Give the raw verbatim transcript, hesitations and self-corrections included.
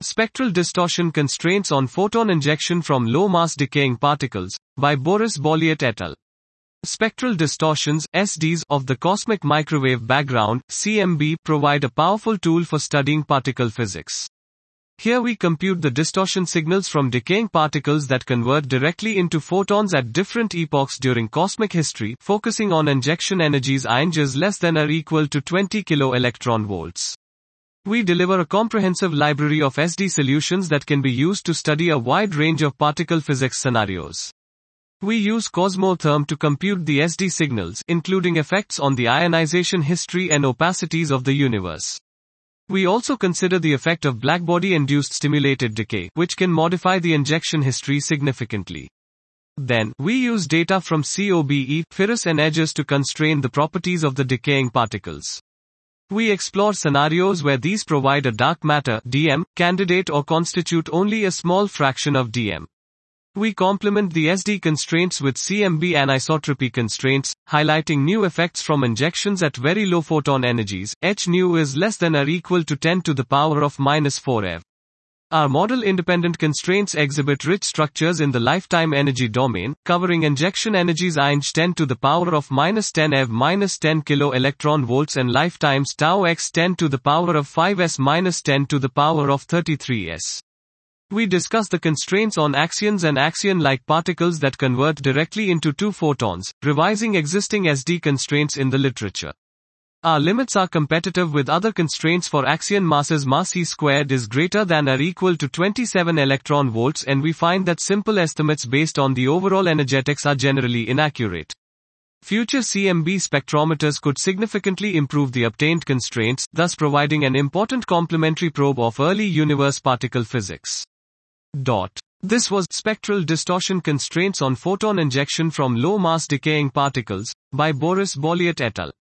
Spectral Distortion Constraints on Photon Injection from Low-Mass Decaying Particles, by Boris Bolliet et al. Spectral distortions, S Ds, of the cosmic microwave background, C M B, provide a powerful tool for studying particle physics. Here we compute the distortion signals from decaying particles that convert directly into photons at different epochs during cosmic history, focusing on injection energies I N J s less than or equal to twenty kilo electron volts. We deliver a comprehensive library of S D solutions that can be used to study a wide range of particle physics scenarios. We use Cosmotherm to compute the S D signals, including effects on the ionization history and opacities of the universe. We also consider the effect of blackbody-induced stimulated decay, which can modify the injection history significantly. Then, we use data from COBE, Phirus and edges to constrain the properties of the decaying particles. We explore scenarios where these provide a dark matter D M candidate or constitute only a small fraction of D M. We complement the S D constraints with C M B anisotropy constraints, highlighting new effects from injections at very low photon energies. H nu is less than or equal to ten to the power of minus four eV. Our model-independent constraints exhibit rich structures in the lifetime energy domain, covering injection energies I N J ten to the power of minus ten eV minus ten kilo electron volts and lifetimes tau x ten to the power of five s minus ten to the power of thirty-three s. We discuss the constraints on axions and axion-like particles that convert directly into two photons, revising existing S D constraints in the literature. Our limits are competitive with other constraints for axion masses. Mass E squared is greater than or equal to twenty-seven electron volts, and we find that simple estimates based on the overall energetics are generally inaccurate. Future C M B spectrometers could significantly improve the obtained constraints, thus providing an important complementary probe of early universe particle physics. Dot. This was Spectral Distortion Constraints on Photon Injection from Low-Mass Decaying Particles, by Boris Bolliet et al.